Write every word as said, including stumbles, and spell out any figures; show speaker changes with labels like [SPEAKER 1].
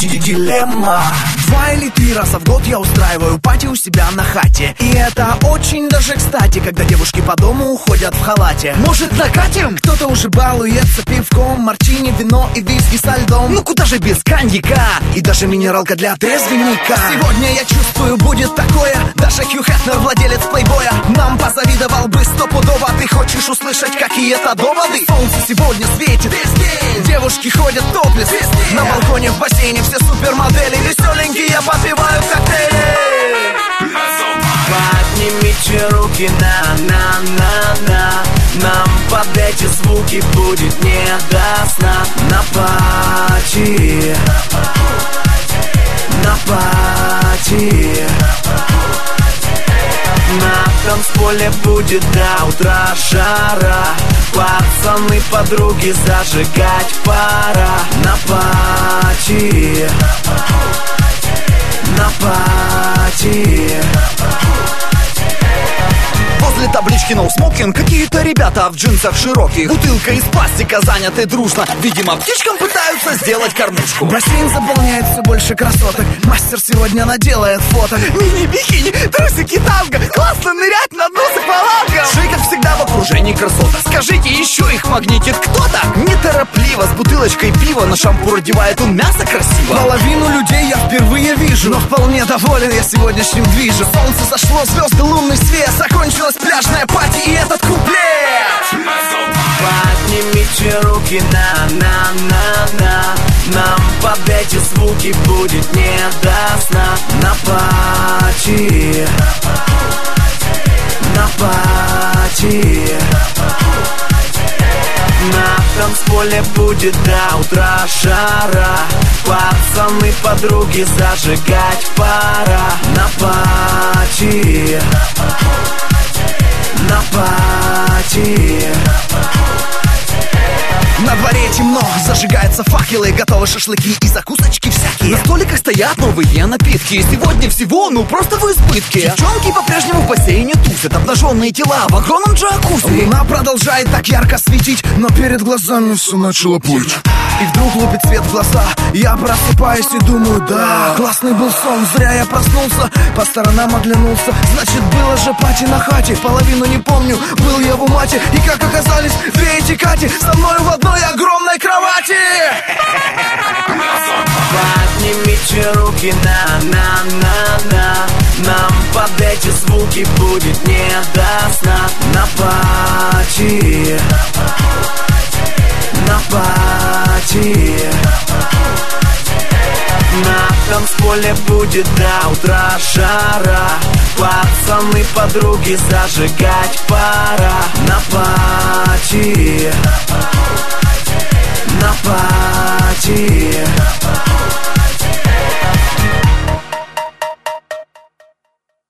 [SPEAKER 1] Дилемма.
[SPEAKER 2] Два или три раза в год я устраиваю пати у себя на хате. И это очень даже кстати, когда девушки по дому уходят в халате.
[SPEAKER 1] Может, накатим?
[SPEAKER 2] Кто-то уже балуется пивком, мартини, вино и виски со льдом.
[SPEAKER 1] Ну куда же без коньяка?
[SPEAKER 2] И даже минералка для трезвенника. Сегодня я чувствую, будет такое. Даже Хью Хефнер, владелец плейбоя, нам позавидовал бы стопудово. Ты хочешь услышать какие-то доводы? Солнце сегодня светит весь день. Девушки ходят топлес на балконе, в бассейне все супермодели. Веселенькие попивают коктейли.
[SPEAKER 1] Поднимите руки на-на-на-на. Нам под эти звуки будет не до сна. На пати, на пати. На танцполе будет до утра жара. Пацаны, подруги, зажигать пора. На пати, на пати.
[SPEAKER 2] Возле таблички no smoking какие-то ребята в джинсах широких. Бутылка из пластика заняты дружно. Видимо, птичкам пытаются сделать кормушку. Бассейн заполняет все больше красоток. Мастер сегодня наделает фото. Мини-бикини, трусики, танго. Классно нырять на дно с аквалангом. Шей, как всегда, в окружении красоток. Скажите, еще их магнитит кто-то? Неторопливо, с бутылочкой пива. На шампур одевает он мясо красиво. Половину людей я впервые вижу, но вполне доволен я сегодняшним движем. Солнце зашло, звезды, лунный свет. Закончилось пляжная пати и этот куплет.
[SPEAKER 1] Поднимите руки на-на-на-на. Нам под эти звуки будет не до сна. На пати, на пати. На танцполе будет до утра жара. Пацаны, подруги, зажигать пора. На пати, на пати.
[SPEAKER 2] На дворе темно, зажигаются факелы, готовы шашлыки и закусочки всякие. На столиках стоят новые напитки. Сегодня всего, ну просто в избытке. Девчонки по-прежнему в бассейне тусят. Обнаженные тела в огромном джакузи. Луна продолжает так ярко светить, но перед глазами все начало плыть. И вдруг лупит свет в глаза. Я просыпаюсь и думаю, да, классный был сон, зря я проснулся. По сторонам оглянулся, значит было же пати на хате. Половину не помню, был я в умате. И как оказались две эти Кати со мной в одной огромной кровати.
[SPEAKER 1] Поднимите руки на-на-на-на. Нам под эти звуки будет не до сна. На пати, на пати. На танцполе будет до утра жара. Пацаны, подруги, зажигать пора. На пати, на пати.